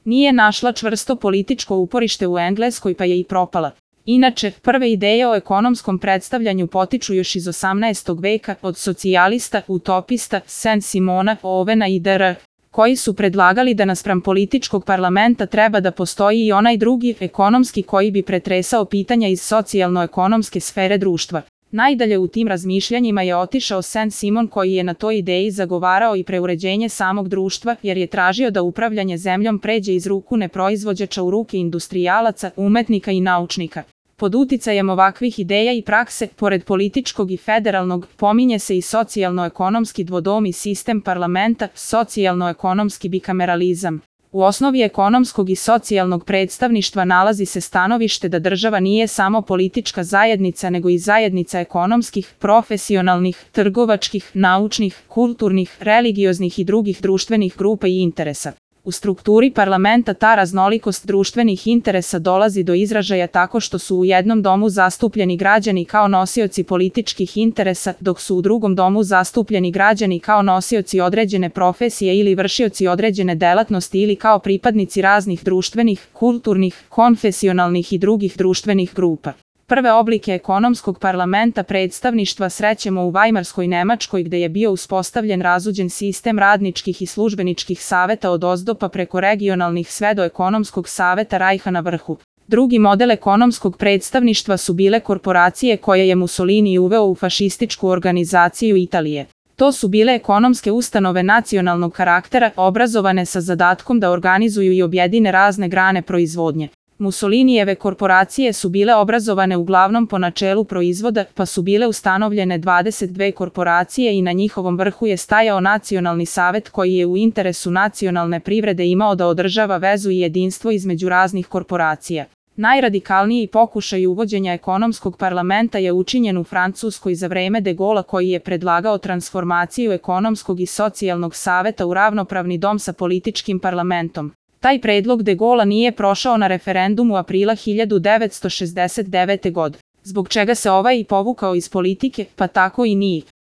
Nije našla čvrsto političko uporište u Engleskoj pa je i propala. Inače, prve ideje o ekonomskom predstavljanju potiču još iz 18. veka od socijalista, utopista, Saint-Simona, Ovena i dr. koji su predlagali da naspram političkog parlamenta treba da postoji i onaj drugi, ekonomski, koji bi pretresao pitanja iz socijalno-ekonomske sfere društva. Najdalje u tim razmišljanjima je otišao Saint-Simon koji je na toj ideji zagovarao i preuređenje samog društva jer je tražio da upravljanje zemljom pređe iz ruku neproizvođača u ruke industrijalaca, umetnika i naučnika. Pod uticajem ovakvih ideja i prakse, pored političkog i federalnog, pominje se i socijalno-ekonomski dvodomni sistem parlamenta, socijalno-ekonomski bikameralizam. U osnovi ekonomskog i socijalnog predstavništva nalazi se stanovište da država nije samo politička zajednica nego i zajednica ekonomskih, profesionalnih, trgovačkih, naučnih, kulturnih, religioznih i drugih društvenih grupa i interesa. U strukturi parlamenta ta raznolikost društvenih interesa dolazi do izražaja tako što su u jednom domu zastupljeni građani kao nosioci političkih interesa, dok su u drugom domu zastupljeni građani kao nosioci određene profesije ili vršioci određene delatnosti ili kao pripadnici raznih društvenih, kulturnih, konfesionalnih i drugih društvenih grupa. Prve oblike ekonomskog parlamenta predstavništva srećemo u Vajmarskoj Nemačkoj gde je bio uspostavljen razuđen sistem radničkih i službeničkih saveta od ozdopa preko regionalnih sve do ekonomskog saveta Rajha na vrhu. Drugi model ekonomskog predstavništva su bile korporacije koje je Mussolini uveo u fašističku organizaciju Italije. To su bile ekonomske ustanove nacionalnog karaktera, obrazovane sa zadatkom da organizuju i objedine razne grane proizvodnje. Mussolinijeve korporacije su bile obrazovane uglavnom po načelu proizvoda, pa su bile ustanovljene 22 korporacije i na njihovom vrhu je stajao Nacionalni savet koji je u interesu nacionalne privrede imao da održava vezu i jedinstvo između raznih korporacija. Najradikalniji pokušaj uvođenja ekonomskog parlamenta je učinjen u Francuskoj za vreme de Gaulea koji je predlagao transformaciju ekonomskog i socijalnog saveta u ravnopravni dom sa političkim parlamentom. Taj predlog de Gaulea nije prošao na referendumu aprila 1969. godine, zbog čega se ovaj i povukao iz politike, pa tako i nije.